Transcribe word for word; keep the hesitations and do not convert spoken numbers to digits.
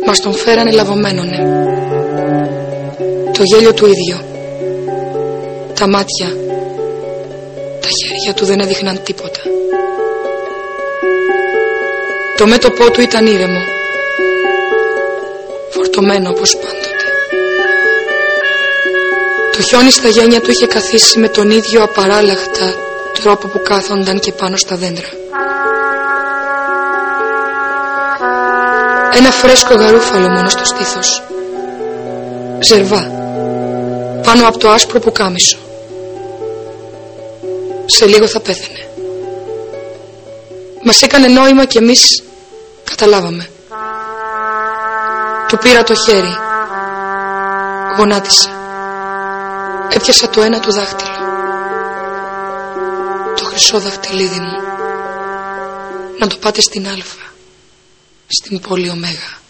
Μας τον φέρανε λαβωμένονε. Το γέλιο του ίδιο. Τα μάτια, τα χέρια του δεν έδειχναν τίποτα. Το μέτωπό του ήταν ήρεμο, φορτωμένο όπως πάντοτε. Το χιόνι στα γένια του είχε καθίσει με τον ίδιο απαράλλαχτα τρόπο που κάθονταν και πάνω στα δέντρα. Ένα φρέσκο γαρούφαλο μόνο στο στήθος. Ζερβά, πάνω από το άσπρο πουκάμισο. Σε λίγο θα πέθαινε. Μας έκανε νόημα και εμείς καταλάβαμε. Του πήρα το χέρι. Γονάτισα. Έπιασα το ένα του δάχτυλο. Το χρυσό δαχτυλίδι μου. Να το πάτε στην Αλφα, στην πόλη Ωμέγα.